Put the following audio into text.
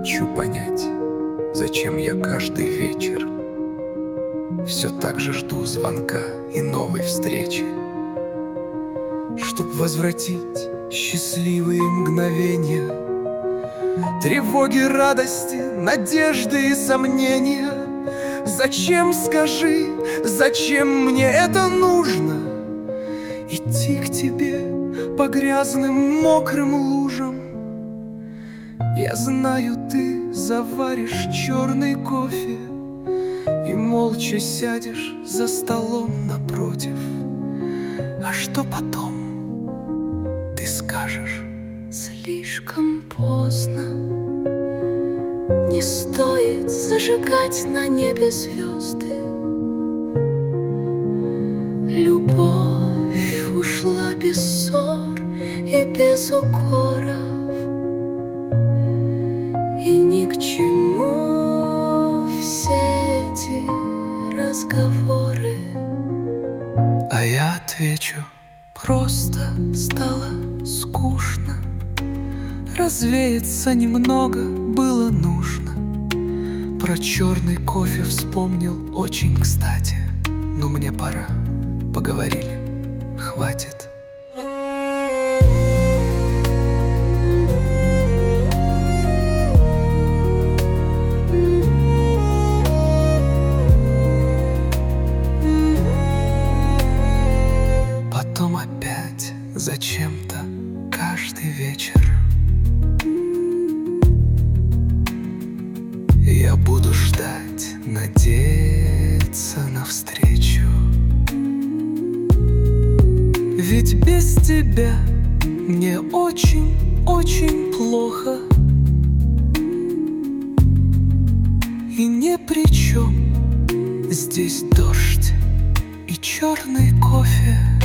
хочу понять, зачем я каждый вечер все так же жду звонка и новой встречи, чтоб возвратить счастливые мгновения, тревоги, радости, надежды и сомнения. Зачем, скажи, зачем мне это нужно? Идти к тебе по грязным мокрым лужам. Я знаю, ты заваришь черный кофе и молча сядешь за столом напротив. А что потом ты скажешь? Слишком поздно, не стоит зажигать на небе звезды. Любовь ушла без ссор и без укоров, и ни к чему все эти разговоры. А я отвечу: просто стало скучно, развеяться немного было нужно. Про черный кофе вспомнил очень кстати. Но мне пора, поговорили, хватит. Потом опять зачем-то каждый вечер я буду ждать, надеяться навстречу. Ведь без тебя мне очень плохо, и ни при чем здесь дождь и черный кофе.